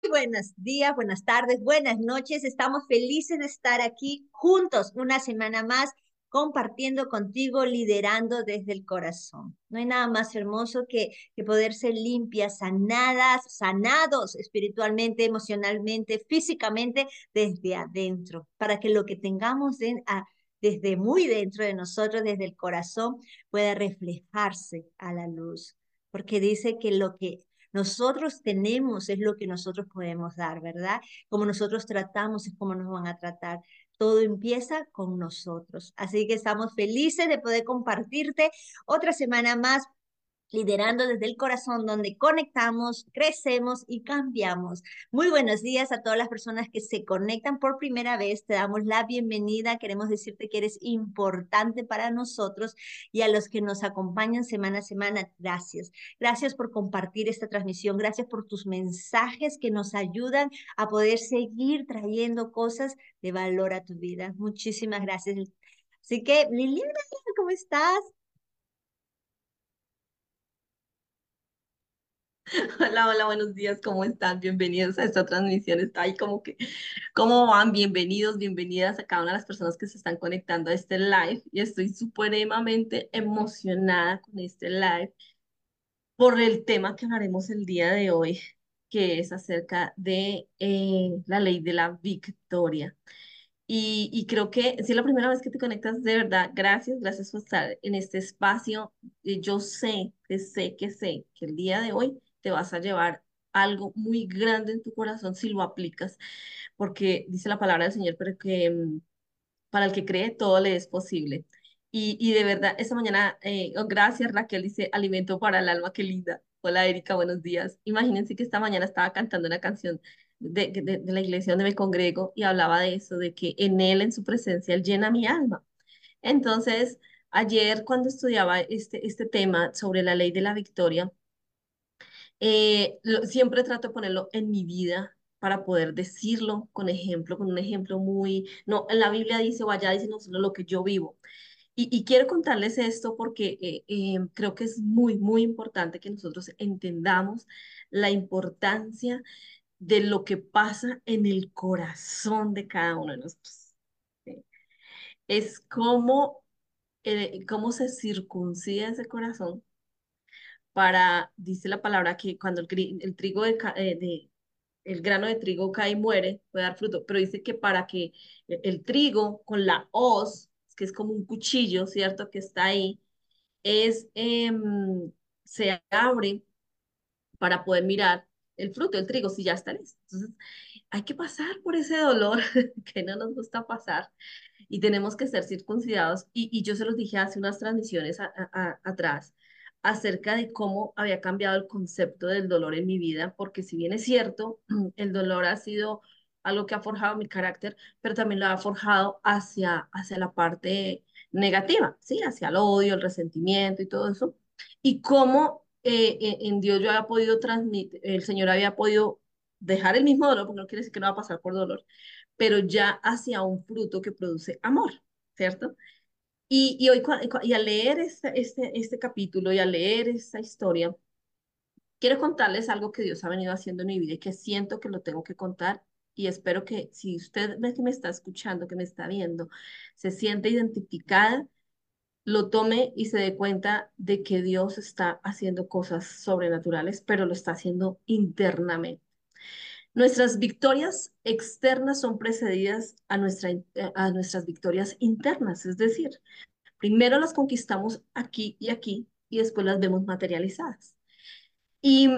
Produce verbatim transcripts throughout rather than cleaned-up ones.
Buenos días, buenas tardes, buenas noches. Estamos felices de estar aquí juntos una semana más, compartiendo contigo, liderando desde el corazón. No hay nada más hermoso que, que poder ser limpias, sanadas, sanados espiritualmente, emocionalmente, físicamente, desde adentro, para que lo que tengamos de- a- desde muy dentro de nosotros, desde el corazón, pueda reflejarse a la luz. Porque dice que lo que nosotros tenemos es lo que nosotros podemos dar, ¿verdad? Como nosotros tratamos es como nos van a tratar. Todo empieza con nosotros. Así que estamos felices de poder compartirte otra semana más liderando desde el corazón, donde conectamos, crecemos y cambiamos. Muy buenos días a todas las personas que se conectan por primera vez. Te damos la bienvenida. Queremos decirte que eres importante para nosotros y a los que nos acompañan semana a semana, gracias. Gracias por compartir esta transmisión. Gracias por tus mensajes que nos ayudan a poder seguir trayendo cosas de valor a tu vida. Muchísimas gracias. Así que, Liliana, ¿cómo estás? Hola, hola, buenos días, ¿cómo están? Bienvenidos a esta transmisión. Está ahí como que, ¿cómo van? Bienvenidos, bienvenidas a cada una de las personas que se están conectando a este live. Y estoy supremamente emocionada con este live por el tema que hablaremos el día de hoy, que es acerca de eh, la ley de la victoria. Y, y creo que si es la primera vez que te conectas, de verdad, gracias, gracias por estar en este espacio. Eh, Yo sé, que sé, que sé que el día de hoy te vas a llevar algo muy grande en tu corazón si lo aplicas, porque dice la palabra del Señor, pero que mm, para el que cree todo le es posible. Y, y de verdad, esta mañana, eh, oh, gracias Raquel, dice alimento para el alma, qué linda. Hola Erika, buenos días. Imagínense que esta mañana estaba cantando una canción de, de, de la iglesia donde me congrego y hablaba de eso, de que en él, en su presencia, él llena mi alma. Entonces, ayer cuando estudiaba este, este tema sobre la ley de la victoria, eh, lo- siempre trato de ponerlo en mi vida para poder decirlo con ejemplo, con un ejemplo muy, no, en la Biblia dice, o allá dice, no, solo lo que yo vivo. Y, y quiero contarles esto porque eh, eh, creo que es muy, muy importante que nosotros entendamos la importancia de lo que pasa en el corazón de cada uno de nosotros. ¿Sí? Es como, eh, cómo se circuncida ese corazón para, dice la palabra, que cuando el, gri- el trigo de, ca- eh, de- el grano de trigo cae y muere, puede dar fruto, pero dice que para que el, el trigo con la hoz, que es como un cuchillo, ¿cierto? Que está ahí, es, em, se abre para poder mirar el fruto, el trigo, si ya está listo. Entonces, hay que pasar por ese dolor que no nos gusta pasar y tenemos que ser circuncidados. Y, y yo se los dije hace unas transmisiones a- a- a- atrás acerca de cómo había cambiado el concepto del dolor en mi vida, porque si bien es cierto, el dolor ha sido algo que ha forjado mi carácter, pero también lo ha forjado hacia, hacia la parte negativa, ¿sí? Hacia el odio, el resentimiento y todo eso. Y cómo eh, en en Dios yo había podido transmitir, el Señor había podido dejar el mismo dolor, porque no quiere decir que no va a pasar por dolor, pero ya hacia un fruto que produce amor, ¿cierto? Y, y hoy, cua- cua- y al leer este, este, este capítulo y al leer esta historia, quiero contarles algo que Dios ha venido haciendo en mi vida y que siento que lo tengo que contar. Y espero que si usted ve que me está escuchando, que me está viendo, se siente identificada, lo tome y se dé cuenta de que Dios está haciendo cosas sobrenaturales, pero lo está haciendo internamente. Nuestras victorias externas son precedidas a, nuestra, eh, a nuestras victorias internas, es decir, primero las conquistamos aquí y aquí y después las vemos materializadas. Y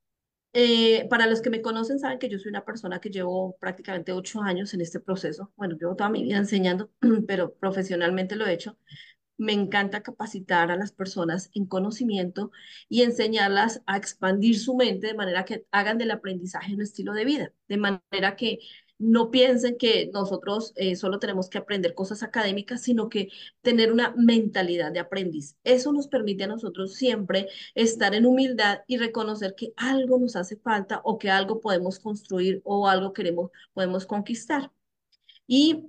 eh, para los que me conocen saben que yo soy una persona que llevo prácticamente ocho años en este proceso. Bueno, llevo toda mi vida enseñando, pero profesionalmente lo he hecho. Me encanta capacitar a las personas en conocimiento y enseñarlas a expandir su mente de manera que hagan del aprendizaje un estilo de vida, de manera que no piensen que nosotros eh, solo tenemos que aprender cosas académicas, sino que tener una mentalidad de aprendiz. Eso nos permite a nosotros siempre estar en humildad y reconocer que algo nos hace falta o que algo podemos construir o algo queremos, podemos conquistar. Y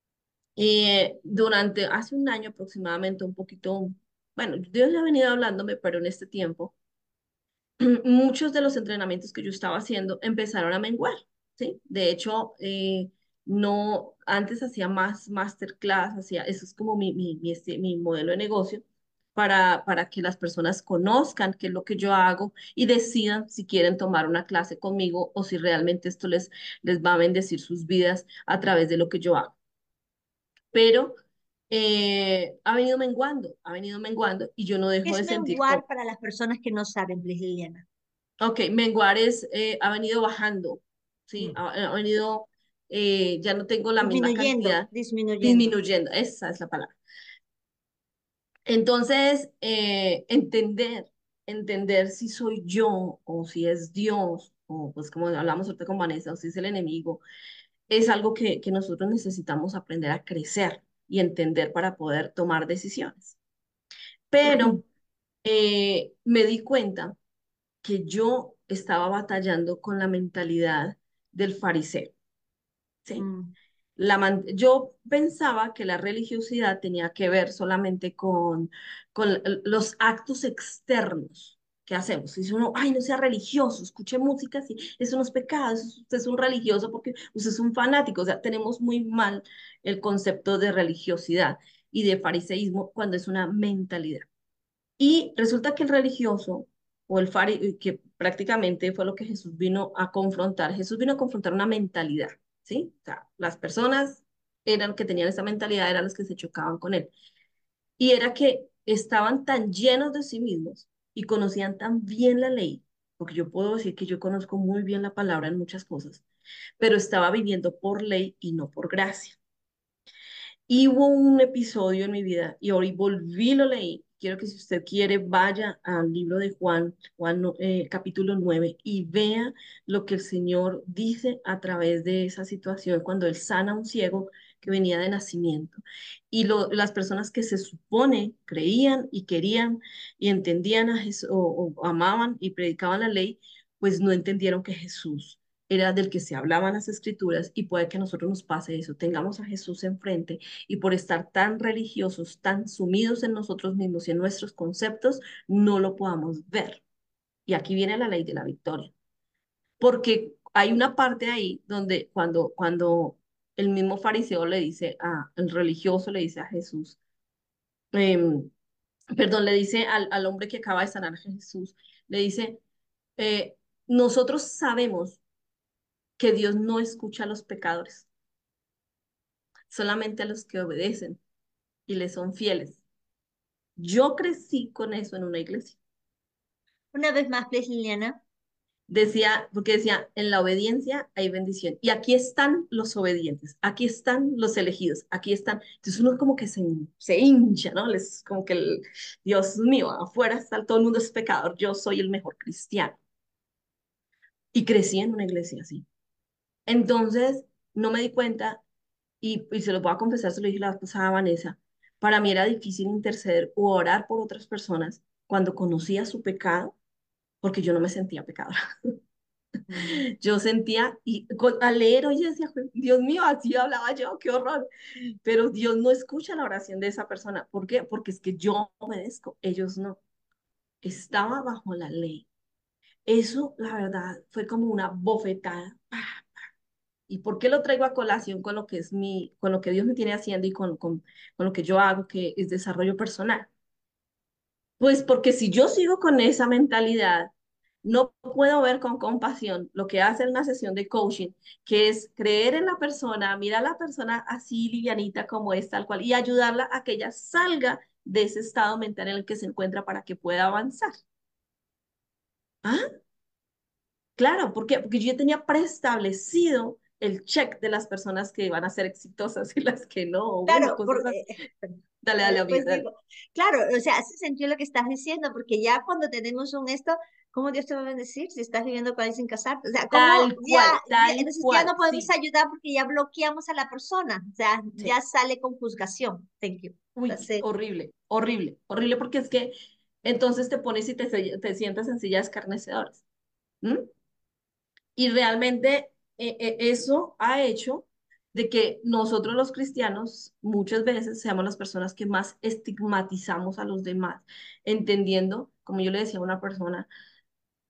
eh, durante, hace un año aproximadamente, un poquito, bueno, Dios ya ha venido hablándome, pero en este tiempo, muchos de los entrenamientos que yo estaba haciendo empezaron a menguar, ¿sí? De hecho, eh, no, antes hacía más masterclass, hacía, eso es como mi, mi, mi, este- mi modelo de negocio, para, para que las personas conozcan qué es lo que yo hago y decidan si quieren tomar una clase conmigo o si realmente esto les, les va a bendecir sus vidas a través de lo que yo hago. Pero eh, ha venido menguando, ha venido menguando y yo no ¿Qué dejo es de sentir. menguar para las personas que no saben, Liz Liliana? Ok, menguares eh, ha venido bajando, ¿sí? Mm. Ha, ha venido, eh, ya no tengo la misma Disminuyendo, cantidad, disminuyendo. disminuyendo, esa es la palabra. Entonces, eh, entender, entender si soy yo o si es Dios, o pues como hablamos ahorita con Vanessa, o si es el enemigo, es algo que, que nosotros necesitamos aprender a crecer y entender para poder tomar decisiones. Pero eh, me di cuenta que yo estaba batallando con la mentalidad del fariseo, ¿sí? Mm, La man- yo pensaba que la religiosidad tenía que ver solamente con, con l- los actos externos que hacemos. Si uno, ay, no sea religioso, escuche música, sí, eso no es pecado, eso es- usted es un religioso porque usted es un fanático. O sea, tenemos muy mal el concepto de religiosidad y de fariseísmo cuando es una mentalidad. Y resulta que el religioso o el fari, que prácticamente fue lo que Jesús vino a confrontar, Jesús vino a confrontar una mentalidad, ¿sí? O sea, las personas eran que tenían esa mentalidad, eran las que se chocaban con él. Y era que estaban tan llenos de sí mismos y conocían tan bien la ley, porque yo puedo decir que yo conozco muy bien la palabra en muchas cosas, pero estaba viviendo por ley y no por gracia. Y hubo un episodio en mi vida y hoy volví, lo leí. Quiero que si usted quiere vaya al libro de Juan, Juan no- eh, capítulo nueve y vea lo que el Señor dice a través de esa situación cuando Él sana a un ciego que venía de nacimiento. Y lo- las personas que se supone creían y querían y entendían a Jesús o o amaban y predicaban la ley, pues no entendieron que Jesús era del que se hablaban las escrituras y puede que a nosotros nos pase eso, tengamos a Jesús enfrente y por estar tan religiosos, tan sumidos en nosotros mismos y en nuestros conceptos, no lo podamos ver. Y aquí viene la ley de la victoria, porque hay una parte ahí donde cuando, cuando el mismo fariseo le dice a, el religioso le dice a Jesús, em, perdón, le dice al, al hombre que acaba de sanar a Jesús, le dice, eh, nosotros sabemos que Dios no escucha a los pecadores, solamente a los que obedecen y le son fieles. Yo crecí con eso en una iglesia. Una vez más, Liz Liliana. Decía, porque decía, en la obediencia hay bendición. Y aquí están los obedientes, aquí están los elegidos, aquí están. Entonces uno como que se, se hincha, ¿no? Les, como que, el, Dios mío, afuera está todo el mundo es pecador, yo soy el mejor cristiano. Y crecí en una iglesia así. Entonces, no me di cuenta, y, y se lo voy a confesar, se lo dije la vez pasada a Vanessa, para mí era difícil interceder o orar por otras personas cuando conocía su pecado, porque yo no me sentía pecadora. Mm. Yo sentía, y con- al leer hoy yo decía, "Jue- Dios mío, así hablaba yo, qué horror". Pero Dios no escucha la oración de esa persona. ¿Por qué? Porque es que yo obedezco, ellos no. Estaba bajo la ley. Eso, la verdad, fue como una bofetada. ¡Pah! ¿Y por qué lo traigo a colación con lo que es mi, con lo que Dios me tiene haciendo y con, con, con lo que yo hago, que es desarrollo personal? Pues porque si yo sigo con esa mentalidad, no puedo ver con compasión lo que hace una sesión de coaching, que es creer en la persona, mirar a la persona así livianita como es, tal cual, y ayudarla a que ella salga de ese estado mental en el que se encuentra para que pueda avanzar. ¿Ah? Claro, ¿por qué? Porque yo ya tenía preestablecido el check de las personas que van a ser exitosas y las que no, bueno, Claro, cosas por, así. eh, eh, Dale, dale, amiga, después dale. digo, claro, o sea, hace sentido lo que estás diciendo, porque ya cuando tenemos un esto, ¿cómo Dios te va a bendecir si estás viviendo con alguien sin casarte? O sea, ¿cómo Tal ya, cual, ya, tal entonces ya cual, no podemos sí, ayudar porque ya bloqueamos a la persona, o sea, sí. ya sale con juzgación. Thank you. Uy, That's it. horrible, horrible, horrible, porque es que entonces te pones y te, se- te sientas en sillas escarnecedoras. ¿M? Y realmente eh, eh, eso ha hecho de que nosotros los cristianos muchas veces seamos las personas que más estigmatizamos a los demás, entendiendo, como yo le decía a una persona,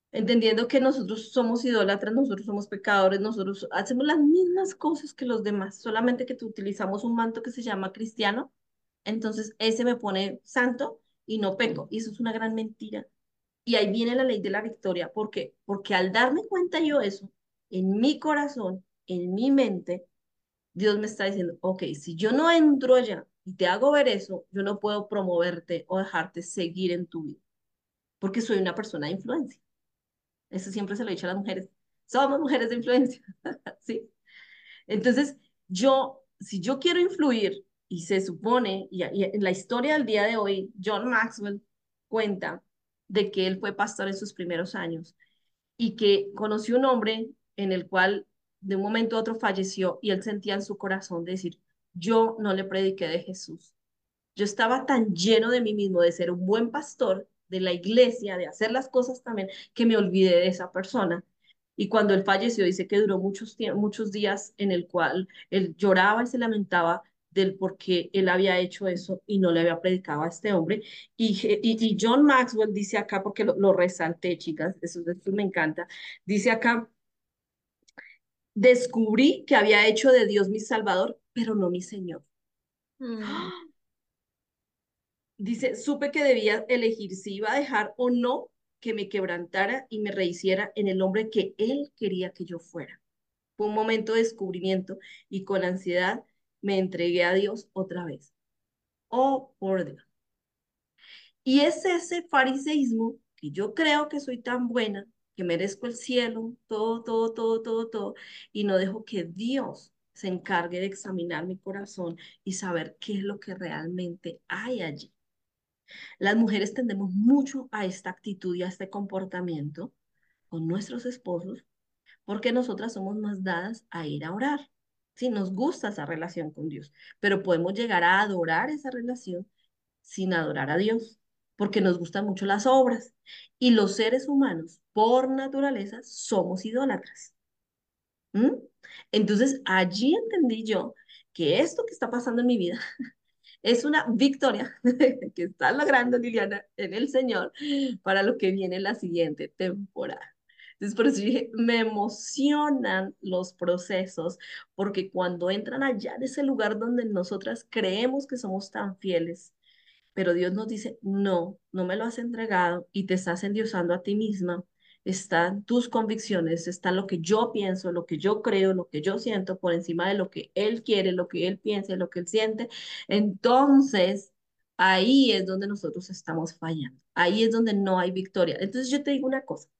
entendiendo que nosotros somos idólatras, nosotros somos pecadores, nosotros hacemos las mismas cosas que los demás, solamente que tú utilizamos un manto que se llama cristiano, entonces ese me pone santo y no peco, y eso es una gran mentira. Y ahí viene la ley de la victoria, ¿por qué? Porque al darme cuenta yo eso, en mi corazón, en mi mente, Dios me está diciendo, ok, si yo no entro allá y te hago ver eso, yo no puedo promoverte o dejarte seguir en tu vida, porque soy una persona de influencia. Eso siempre se lo he dicho a las mujeres. Somos mujeres de influencia, ¿sí? Entonces, yo, si yo quiero influir, y se supone, y, y en la historia del día de hoy, John Maxwell cuenta de que él fue pastor en sus primeros años y que conoció un hombre en el cual de un momento a otro falleció y él sentía en su corazón decir, yo no le prediqué de Jesús. Yo estaba tan lleno de mí mismo, de ser un buen pastor, de la iglesia, de hacer las cosas también, que me olvidé de esa persona. Y cuando él falleció, dice que duró muchos, tie- muchos días en el cual él lloraba y se lamentaba del por qué él había hecho eso y no le había predicado a este hombre. Y, Je- y, y John Maxwell dice acá, porque lo, lo resalté, chicas, eso, eso me encanta, dice acá, descubrí que había hecho de Dios mi Salvador, pero no mi Señor. Mm, Dice, supe que debía elegir si iba a dejar o no que me quebrantara y me rehiciera en el hombre que él quería que yo fuera. Fue un momento de descubrimiento y con ansiedad me entregué a Dios otra vez. Oh, por Dios. Y es ese fariseísmo que yo creo que soy tan buena, que merezco el cielo, todo, todo, todo, todo, todo, y no dejo que Dios se encargue de examinar mi corazón y saber qué es lo que realmente hay allí. Las mujeres tendemos mucho a esta actitud y a este comportamiento con nuestros esposos porque nosotras somos más dadas a ir a orar. Sí, nos gusta esa relación con Dios, pero podemos llegar a adorar esa relación sin adorar a Dios, porque nos gustan mucho las obras. Y los seres humanos, por naturaleza, somos idólatras. ¿Mm? Entonces, allí entendí yo que esto que está pasando en mi vida es una victoria que está logrando Liliana en el Señor para lo que viene en la siguiente temporada. Entonces, por eso dije, me emocionan los procesos, porque cuando entran allá en ese lugar donde nosotras creemos que somos tan fieles, pero Dios nos dice, no, no me lo has entregado y te estás endiosando a ti misma. Están tus convicciones, está lo que yo pienso, lo que yo creo, lo que yo siento por encima de lo que Él quiere, lo que Él piensa, lo que Él siente. Entonces, ahí es donde nosotros estamos fallando. Ahí es donde no hay victoria. Entonces, yo te digo una cosa.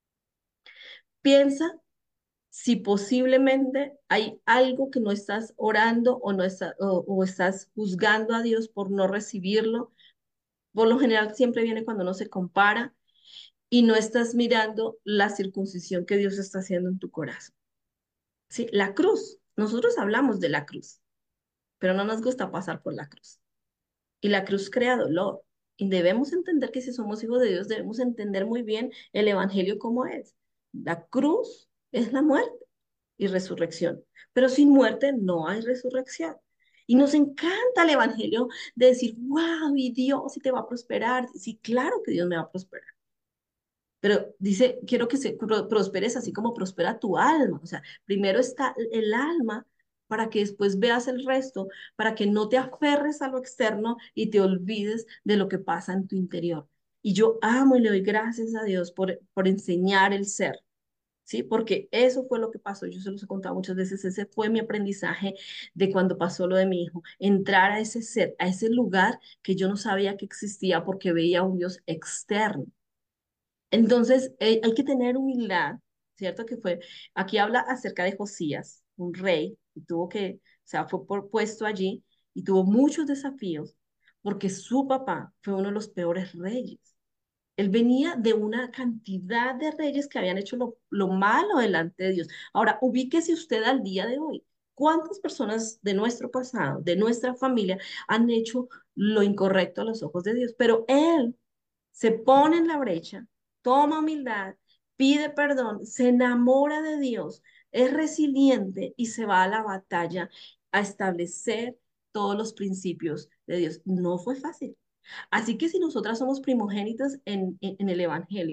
Piensa si posiblemente hay algo que no estás orando o no está- o, o estás juzgando a Dios por no recibirlo. Por lo general siempre viene cuando uno se compara y no estás mirando la circuncisión que Dios está haciendo en tu corazón. Sí, la cruz. Nosotros hablamos de la cruz, pero no nos gusta pasar por la cruz. Y la cruz crea dolor. Y debemos entender que si somos hijos de Dios, debemos entender muy bien el evangelio como es. La cruz es la muerte y resurrección, pero sin muerte no hay resurrección. Y nos encanta el evangelio de decir, wow, y Dios, si te va a prosperar. Sí, claro que Dios me va a prosperar. Pero dice, quiero que se pro- prosperes así como prospera tu alma. O sea, primero está el alma para que después veas el resto, para que no te aferres a lo externo y te olvides de lo que pasa en tu interior. Y yo amo y le doy gracias a Dios por, por enseñar el ser. ¿Sí? Porque eso fue lo que pasó. Yo se los he contado muchas veces. Ese fue mi aprendizaje de cuando pasó lo de mi hijo. Entrar a ese ser, a ese lugar que yo no sabía que existía porque veía un Dios externo. Entonces, eh, hay que tener humildad, ¿cierto? Que fue, aquí habla acerca de Josías, un rey, que tuvo que, o sea, fue por- puesto allí y tuvo muchos desafíos porque su papá fue uno de los peores reyes. Él venía de una cantidad de reyes que habían hecho lo, lo malo delante de Dios. Ahora, ubíquese usted al día de hoy. ¿Cuántas personas de nuestro pasado, de nuestra familia, han hecho lo incorrecto a los ojos de Dios? Pero él se pone en la brecha, toma humildad, pide perdón, se enamora de Dios, es resiliente y se va a la batalla a establecer todos los principios de Dios. No fue fácil. Así que si nosotras somos primogénitas en, en, en el Evangelio,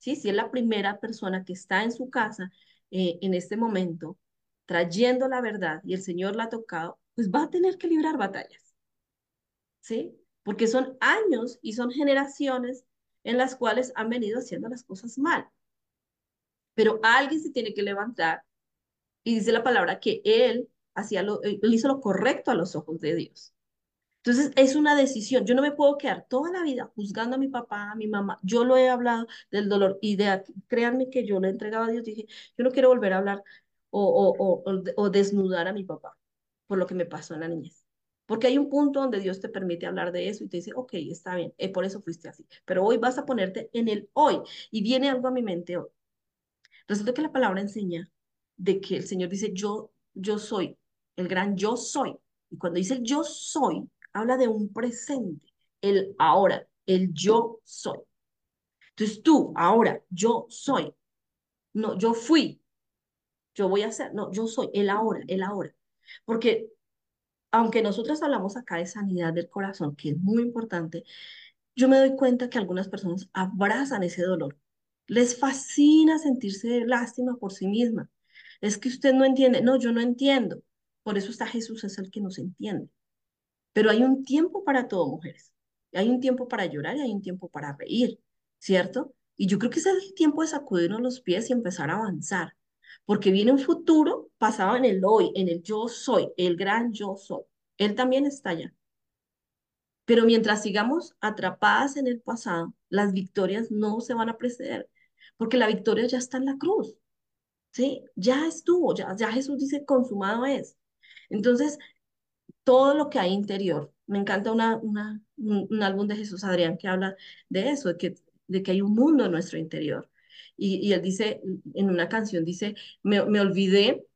¿sí? Si es la primera persona que está en su casa eh, en este momento, trayendo la verdad y el Señor la ha tocado, pues va a tener que librar batallas, ¿sí? Porque son años y son generaciones en las cuales han venido haciendo las cosas mal. Pero alguien se tiene que levantar y dice la palabra que él hacía lo, él hizo lo correcto a los ojos de Dios. Entonces es una decisión. Yo no me puedo quedar toda la vida juzgando a mi papá, a mi mamá. Yo lo he hablado del dolor y de, créanme que yo lo he entregado a Dios. Dije, yo no quiero volver a hablar o, o, o, o, o desnudar a mi papá por lo que me pasó en la niñez. Porque hay un punto donde Dios te permite hablar de eso y te dice, ok, está bien, eh, por eso fuiste así. Pero hoy vas a ponerte en el hoy. Y viene algo a mi mente hoy. Resulta que la palabra enseña de que el Señor dice, yo, yo soy, el gran yo soy. Y cuando dice el yo soy, habla de un presente, el ahora, el yo soy. Entonces tú, ahora, yo soy. No, yo fui, yo voy a ser. No, yo soy, el ahora, el ahora. Porque aunque nosotros hablamos acá de sanidad del corazón, que es muy importante, yo me doy cuenta que algunas personas abrazan ese dolor. Les fascina sentirse lástima por sí misma. Es que usted no entiende. No, yo no entiendo. Por eso está Jesús, es el que nos entiende. Pero hay un tiempo para todo, mujeres. Hay un tiempo para llorar y hay un tiempo para reír, ¿cierto? Y yo creo que ese es el tiempo de sacudirnos los pies y empezar a avanzar. Porque viene un futuro basado en el hoy, en el yo soy, el gran yo soy. Él también está allá. Pero mientras sigamos atrapadas en el pasado, las victorias no se van a preceder, porque la victoria ya está en la cruz, ¿sí? Ya estuvo, ya, ya Jesús dice, consumado es. Entonces, todo lo que hay interior, me encanta una, una, un, un álbum de Jesús Adrián que habla de eso, de que, de que hay un mundo en nuestro interior. Y, y él dice, en una canción, dice, me, me olvidé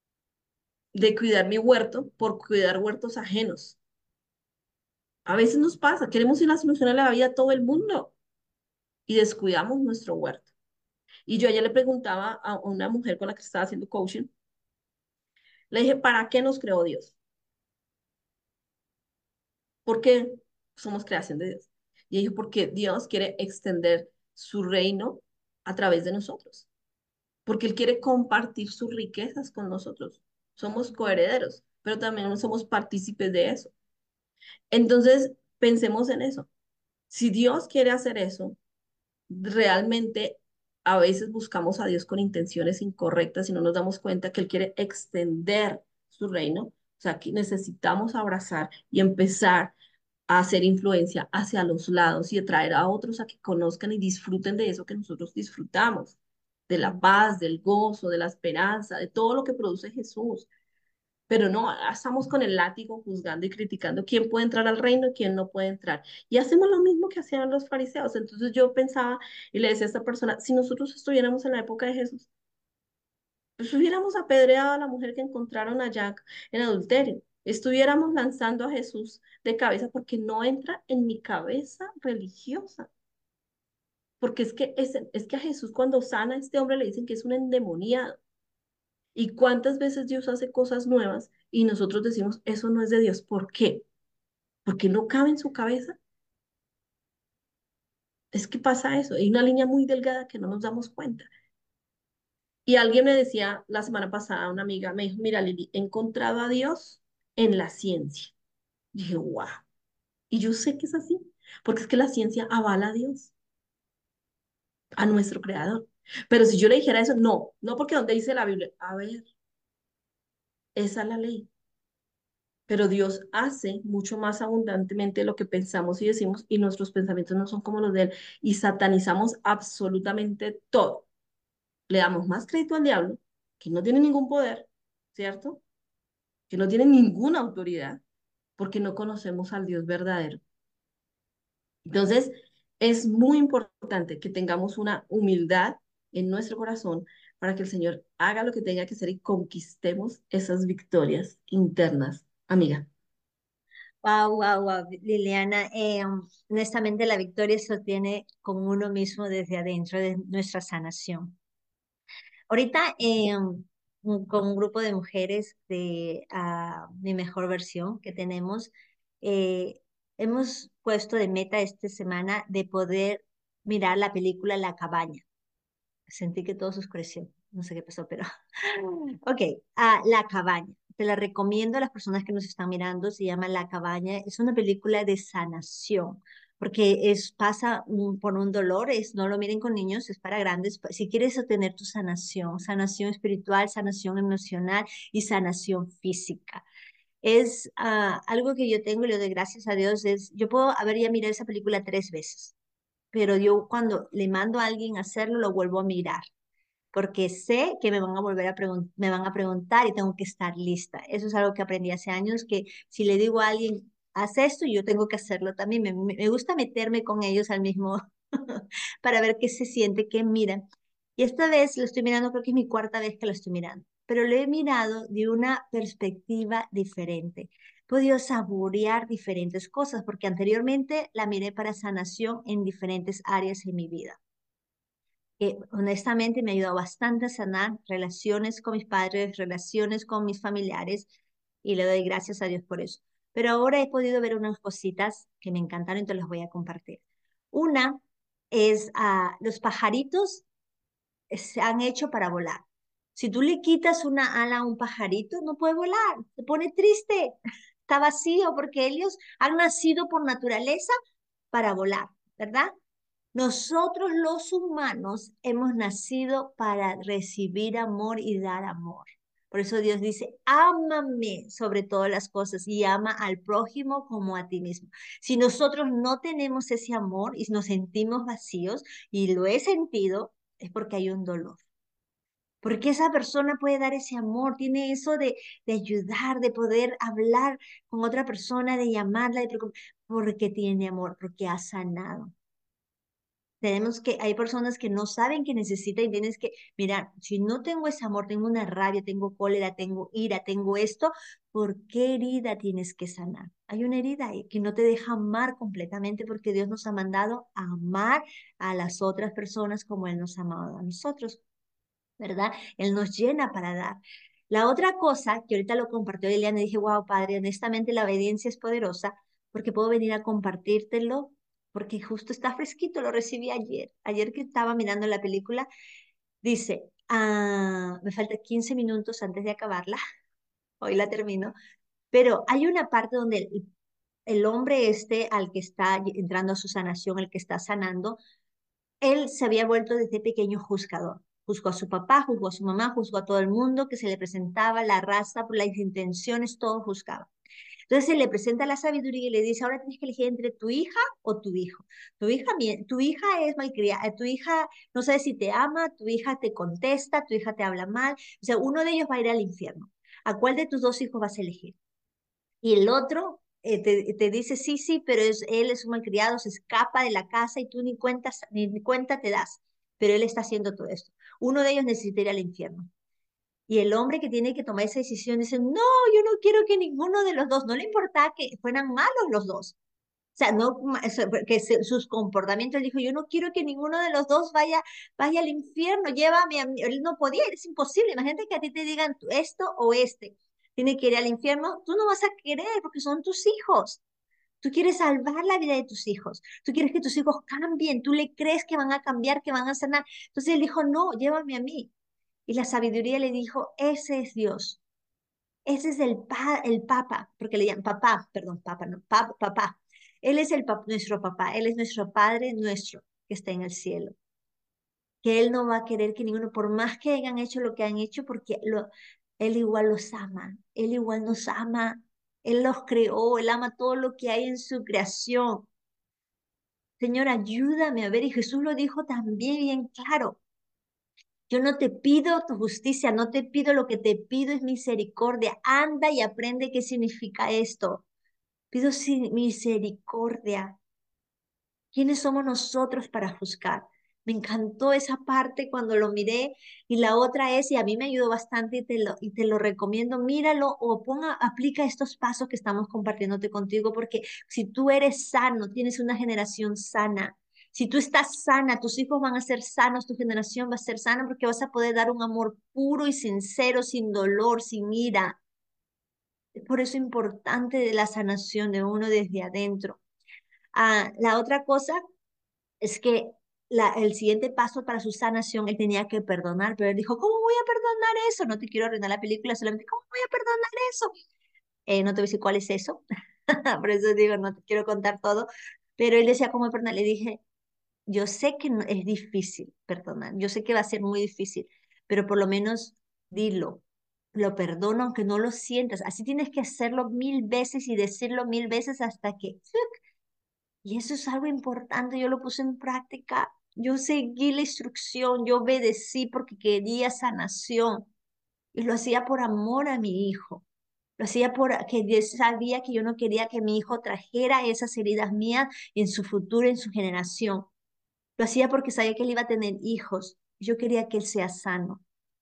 de cuidar mi huerto por cuidar huertos ajenos. A veces nos pasa, queremos ir a solucionar la vida a todo el mundo y descuidamos nuestro huerto. Y yo ayer le preguntaba a una mujer con la que estaba haciendo coaching, le dije, ¿para qué nos creó Dios? ¿Por qué somos creación de Dios? Y ella dijo, porque Dios quiere extender su reino a través de nosotros, porque Él quiere compartir sus riquezas con nosotros. Somos coherederos, pero también somos partícipes de eso. Entonces, pensemos en eso. Si Dios quiere hacer eso, realmente a veces buscamos a Dios con intenciones incorrectas y no nos damos cuenta que Él quiere extender su reino. O sea, que necesitamos abrazar y empezar a hacer influencia hacia los lados y atraer a otros a que conozcan y disfruten de eso que nosotros disfrutamos, de la paz, del gozo, de la esperanza, de todo lo que produce Jesús. Pero no, ah, estamos con el látigo juzgando y criticando quién puede entrar al reino y quién no puede entrar. Y hacemos lo mismo que hacían los fariseos. Entonces yo pensaba y le decía a esta persona, si nosotros estuviéramos en la época de Jesús, pues hubiéramos apedreado a la mujer que encontraron allá en adulterio. Estuviéramos lanzando a Jesús de cabeza porque no entra en mi cabeza religiosa. Porque es que, es, es que a Jesús cuando sana a este hombre le dicen que es un endemoniado. ¿Y cuántas veces Dios hace cosas nuevas y nosotros decimos, eso no es de Dios? ¿Por qué? Porque no cabe en su cabeza. Es que pasa eso. Hay una línea muy delgada que no nos damos cuenta. Y alguien me decía la semana pasada, una amiga, me dijo, mira, Lili, he encontrado a Dios en la ciencia. Y dije, wow. Y yo sé que es así, porque es que la ciencia avala a Dios, a nuestro creador. Pero si yo le dijera eso, no, no porque donde dice la Biblia, a ver, esa es la ley. Pero Dios hace mucho más abundantemente lo que pensamos y decimos y nuestros pensamientos no son como los de Él y satanizamos absolutamente todo. Le damos más crédito al diablo, que no tiene ningún poder, ¿cierto? Que no tiene ninguna autoridad, porque no conocemos al Dios verdadero. Entonces, es muy importante que tengamos una humildad en nuestro corazón para que el Señor haga lo que tenga que hacer y conquistemos esas victorias internas, amiga. Wow, wow, wow, Liliana. Eh, honestamente, la victoria se obtiene con uno mismo desde adentro de nuestra sanación. Ahorita, eh, un- con un grupo de mujeres de ah, mi mejor versión que tenemos, eh, hemos puesto de meta esta semana de poder mirar la película La Cabaña. Sentí que todo se oscureció. No sé qué pasó, pero... Ok, ah, La Cabaña. Te la recomiendo a las personas que nos están mirando. Se llama La Cabaña. Es una película de sanación, porque es, pasa un- por un dolor. Es, no lo miren con niños, es para grandes. Si quieres obtener tu sanación, sanación espiritual, sanación emocional y sanación física. Es ah, algo que yo tengo y le doy gracias a Dios. Es, yo puedo haber ya mirado esa película tres veces, pero yo cuando le mando a alguien a hacerlo, lo vuelvo a mirar porque sé que me van a volver a pregun- me van a preguntar y tengo que estar lista. Eso es algo que aprendí hace años, que si le digo a alguien, haz esto, yo tengo que hacerlo también. Me, me- me gusta meterme con ellos al mismo, para ver qué se siente, qué miran. Y esta vez lo estoy mirando, creo que es mi cuarta vez que lo estoy mirando, pero lo he mirado de una perspectiva diferente. He podido saborear diferentes cosas, porque anteriormente la miré para sanación en diferentes áreas de mi vida que honestamente me ha ayudado bastante a sanar relaciones con mis padres, relaciones con mis familiares, y le doy gracias a Dios por eso. Pero ahora he podido ver unas cositas que me encantaron y te las voy a compartir. Una es a los pajaritos se han hecho para volar. Si tú le quitas una ala a un pajarito, no puede volar, se pone triste, está vacío porque ellos han nacido por naturaleza para volar, ¿verdad? Nosotros los humanos hemos nacido para recibir amor y dar amor. Por eso Dios dice, ámame sobre todas las cosas y ama al prójimo como a ti mismo. Si nosotros no tenemos ese amor y nos sentimos vacíos, y lo he sentido, es porque hay un dolor. Porque esa persona puede dar ese amor, tiene eso de, de ayudar, de poder hablar con otra persona, de llamarla, de preocup- porque tiene amor, porque ha sanado. Tenemos que, hay personas que no saben que necesitan y tienes que, mirar, si no tengo ese amor, tengo una rabia, tengo cólera, tengo ira, tengo esto, ¿por qué herida tienes que sanar? Hay una herida ahí que no te deja amar completamente porque Dios nos ha mandado a amar a las otras personas como Él nos ha amado a nosotros, ¿verdad? Él nos llena para dar. La otra cosa que ahorita lo compartió Eliana y dije, wow, padre, honestamente la obediencia es poderosa porque puedo venir a compartírtelo porque justo está fresquito, lo recibí ayer. Ayer que estaba mirando la película, dice, ah, me falta quince minutos antes de acabarla, hoy la termino, pero hay una parte donde el, el hombre este al que está entrando a su sanación, el que está sanando, él se había vuelto desde pequeño juzgador. Juzgó a su papá, juzgó a su mamá, juzgó a todo el mundo que se le presentaba, la raza, por las intenciones, todo juzgaba. Entonces se le presenta la sabiduría y le dice, ahora tienes que elegir entre tu hija o tu hijo. Tu hija, tu hija es malcriada, tu hija no sabe si te ama, tu hija te contesta, tu hija te habla mal. O sea, uno de ellos va a ir al infierno. ¿A cuál de tus dos hijos vas a elegir? Y el otro eh, te, te dice, sí, sí, pero es, él es un malcriado, se escapa de la casa y tú ni, cuentas, ni, ni cuenta te das. Pero él está haciendo todo esto. Uno de ellos necesita ir al infierno. Y el hombre que tiene que tomar esa decisión dice, no, yo no quiero que ninguno de los dos, no le importa que fueran malos los dos. O sea, no, ma- eso, que se- sus comportamientos, él dijo, yo no quiero que ninguno de los dos vaya, vaya al infierno, llévame a mí. Él no podía, es imposible. Imagínate que a ti te digan tú, esto o este, tiene que ir al infierno, tú no vas a querer porque son tus hijos. Tú quieres salvar la vida de tus hijos, tú quieres que tus hijos cambien, tú le crees que van a cambiar, que van a sanar. Entonces él dijo, no, llévame a mí. Y la sabiduría le dijo, ese es Dios. Ese es el, pa, el Papa, porque le llaman papá, perdón, Papa, no, pa, papá. Él es el pap, nuestro papá, Él es nuestro Padre nuestro que está en el cielo. Que Él no va a querer que ninguno, por más que hayan hecho lo que han hecho, porque lo, Él igual los ama, Él igual nos ama, Él los creó, Él ama todo lo que hay en su creación. Señor, ayúdame a ver, y Jesús lo dijo también bien claro. Yo no te pido tu justicia, no te pido lo que te pido es misericordia. Anda y aprende qué significa esto. Pido si- misericordia. ¿Quiénes somos nosotros para juzgar? Me encantó esa parte cuando lo miré y la otra es, y a mí me ayudó bastante y te lo, y te lo recomiendo, míralo o ponga, aplica estos pasos que estamos compartiéndote contigo, porque si tú eres sano, tienes una generación sana. Si tú estás sana, tus hijos van a ser sanos, tu generación va a ser sana porque vas a poder dar un amor puro y sincero, sin dolor, sin ira. Por eso es importante de la sanación de uno desde adentro. Ah, la otra cosa es que la, el siguiente paso para su sanación, él tenía que perdonar, pero él dijo, ¿cómo voy a perdonar eso? No te quiero arruinar la película, solamente, ¿cómo voy a perdonar eso? Eh, no te voy a decir cuál es eso, por eso digo, no te quiero contar todo, pero él decía, ¿cómo perdonar? Le dije, yo sé que no- es difícil perdonar, yo sé que va a ser muy difícil, pero por lo menos dilo, lo perdono aunque no lo sientas, así tienes que hacerlo mil veces y decirlo mil veces hasta que y eso es algo importante, yo lo puse en práctica. Yo seguí la instrucción, yo obedecí porque quería sanación y lo hacía por amor a mi hijo. Lo hacía por que yo sabía que yo no quería que mi hijo trajera esas heridas mías en su futuro, en su generación. Lo hacía porque sabía que él iba a tener hijos. Yo quería que él sea sano.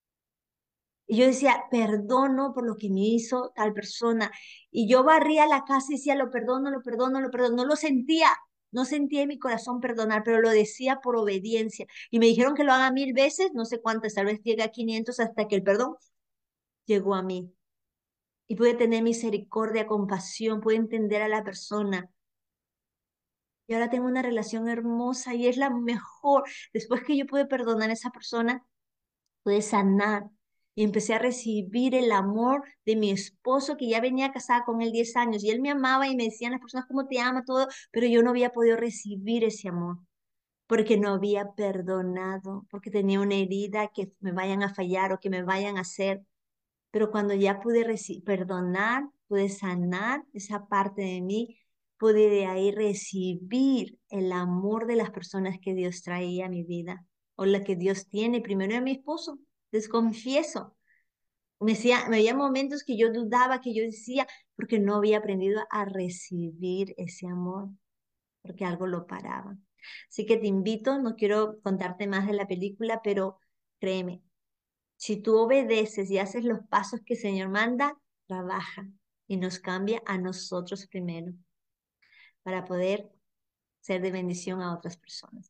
Y yo decía, perdono por lo que me hizo tal persona. Y yo barría la casa y decía, lo perdono, lo perdono, lo perdono. No lo sentía, no sentía en mi corazón perdonar, pero lo decía por obediencia. Y me dijeron que lo haga mil veces, no sé cuántas, tal vez llegue a quinientos hasta que el perdón llegó a mí. Y pude tener misericordia, compasión, pude entender a la persona. Y ahora tengo una relación hermosa y es la mejor. Después que yo pude perdonar a esa persona, pude sanar y empecé a recibir el amor de mi esposo que ya venía casada con él diez años y él me amaba y me decían las personas cómo te ama, todo, pero yo no había podido recibir ese amor porque no había perdonado, porque tenía una herida que me vayan a fallar o que me vayan a hacer. Pero cuando ya pude reci- perdonar, pude sanar esa parte de mí, pude de ahí recibir el amor de las personas que Dios traía a mi vida o la que Dios tiene primero a mi esposo. Les confieso. Me decía, me había momentos que yo dudaba, que yo decía, porque no había aprendido a recibir ese amor, porque algo lo paraba. Así que te invito, no quiero contarte más de la película, pero créeme, si tú obedeces y haces los pasos que el Señor manda, trabaja y nos cambia a nosotros primero para poder ser de bendición a otras personas.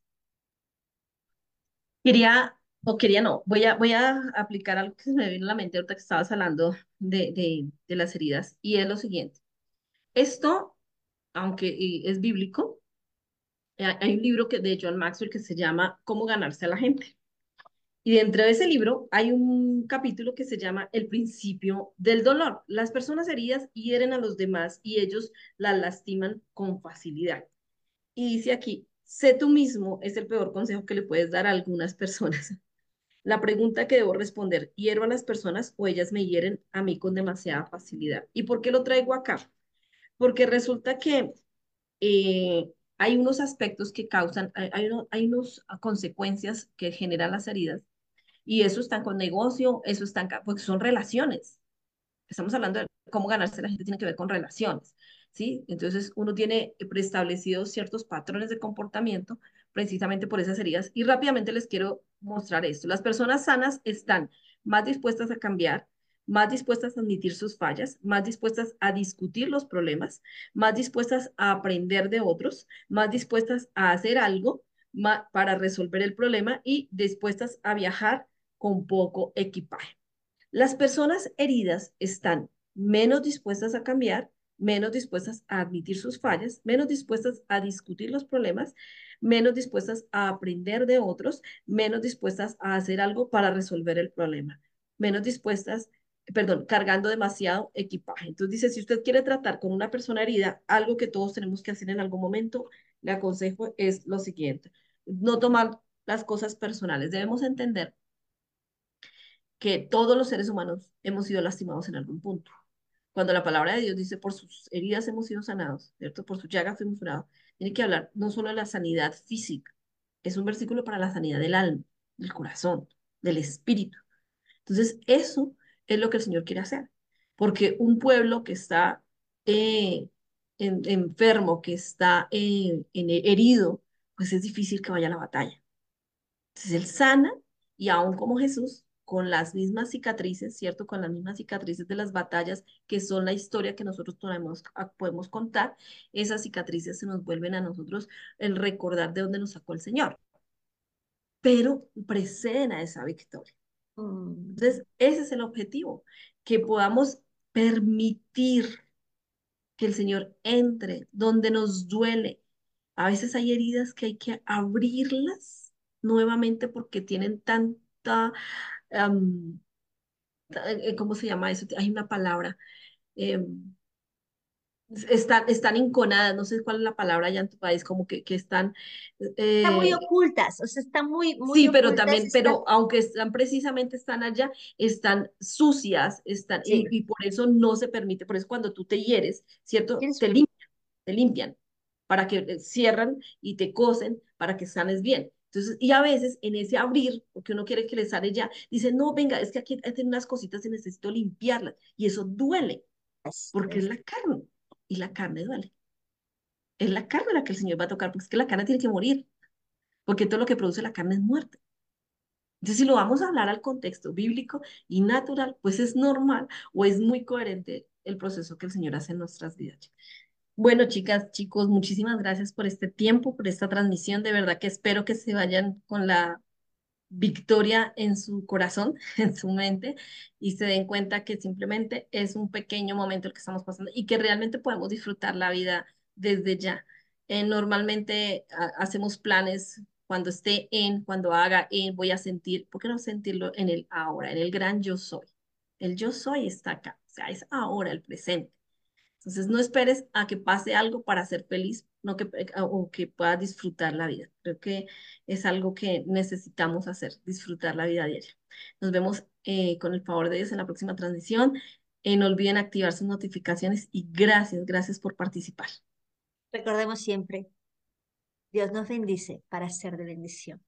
Quería, o quería no, voy a, voy a aplicar algo que se me vino a la mente ahorita que estabas hablando de, de, de las heridas, y es lo siguiente. Esto, aunque eh, es bíblico, eh, hay un libro que, de John Maxwell que se llama Cómo ganarse a la gente. Y dentro de ese libro hay un capítulo que se llama El principio del dolor. Las personas heridas hieren a los demás y ellos las lastiman con facilidad. Y dice aquí, sé tú mismo es el peor consejo que le puedes dar a algunas personas. La pregunta que debo responder, ¿hiero a las personas o ellas me hieren a mí con demasiada facilidad? ¿Y por qué lo traigo acá? Porque resulta que eh, hay unos aspectos que causan, hay, hay, uno- hay unos consecuencias que generan las heridas y eso está con negocio, eso está, porque son relaciones. Estamos hablando de cómo ganarse la gente tiene que ver con relaciones, ¿sí? Entonces uno tiene preestablecidos ciertos patrones de comportamiento precisamente por esas heridas y rápidamente les quiero mostrar esto. Las personas sanas están más dispuestas a cambiar, más dispuestas a admitir sus fallas, más dispuestas a discutir los problemas, más dispuestas a aprender de otros, más dispuestas a hacer algo ma- para resolver el problema y dispuestas a viajar con poco equipaje. Las personas heridas están menos dispuestas a cambiar, menos dispuestas a admitir sus fallas, menos dispuestas a discutir los problemas, menos dispuestas a aprender de otros, menos dispuestas a hacer algo para resolver el problema, menos dispuestas, perdón, cargando demasiado equipaje. Entonces dice, si usted quiere tratar con una persona herida, algo que todos tenemos que hacer en algún momento, le aconsejo es lo siguiente, no tomar las cosas personales. Debemos entender que todos los seres humanos hemos sido lastimados en algún punto. Cuando la palabra de Dios dice, por sus heridas hemos sido sanados, ¿cierto? Por sus llagas fuimos curados, tiene que hablar no solo de la sanidad física, es un versículo para la sanidad del alma, del corazón, del espíritu. Entonces, eso es lo que el Señor quiere hacer, porque un pueblo que está eh, en- enfermo, que está eh, en- herido, pues es difícil que vaya a la batalla. Entonces él sana y aún como Jesús, con las mismas cicatrices, ¿cierto? Con las mismas cicatrices de las batallas, que son la historia que nosotros podemos, ah, podemos contar, esas cicatrices se nos vuelven a nosotros el recordar de dónde nos sacó el Señor, pero preceden a esa victoria. Mm, Entonces, ese es el objetivo, que podamos permitir que el Señor entre donde nos duele. A veces hay heridas que hay que abrirlas nuevamente porque tienen tanta, am, ta- eh, ¿cómo se llama eso? Hay una palabra. em, están, están enconadas, no sé cuál es la palabra allá en tu país, como que, que están, Están muy eh, ocultas, o sea, están muy, muy sí, pero ocultas, también, están, pero aunque están precisamente están allá, están sucias, están, y, sí, y por eso no se permite, por eso cuando tú te hieres, ¿cierto? tienes, Te limpian, te limpian, para que eh, cierran y te cosen para que sanes bien. Entonces, y a veces en ese abrir, porque uno quiere que le sane ya, dice, no, venga, es que aquí hay unas cositas y necesito limpiarlas, y eso duele, así porque es es. la carne, y la carne duele. Es la carne la que el Señor va a tocar, porque es que la carne tiene que morir, porque todo lo que produce la carne es muerte. Entonces, si lo vamos a hablar al contexto bíblico y natural, pues es normal o es muy coherente el proceso que el Señor hace en nuestras vidas. Bueno, chicas, chicos, muchísimas gracias por este tiempo, por esta transmisión. De verdad que espero que se vayan con la victoria en su corazón, en su mente, y se den cuenta que simplemente es un pequeño momento el que estamos pasando y que realmente podemos disfrutar la vida desde ya. Eh, normalmente ha- hacemos planes cuando esté en, cuando haga en, voy a sentir, ¿por qué no sentirlo en el ahora, en el gran yo soy? El yo soy está acá, o sea, es ahora, el presente. Entonces, no esperes a que pase algo para ser feliz, no que, eh, o que puedas disfrutar la vida. Creo que es algo que necesitamos hacer, disfrutar la vida diaria. Nos vemos eh, con el favor de Dios en la próxima transmisión. Eh, no olviden activar sus notificaciones y gracias, gracias por participar. Recordemos siempre, Dios nos bendice para ser de bendición.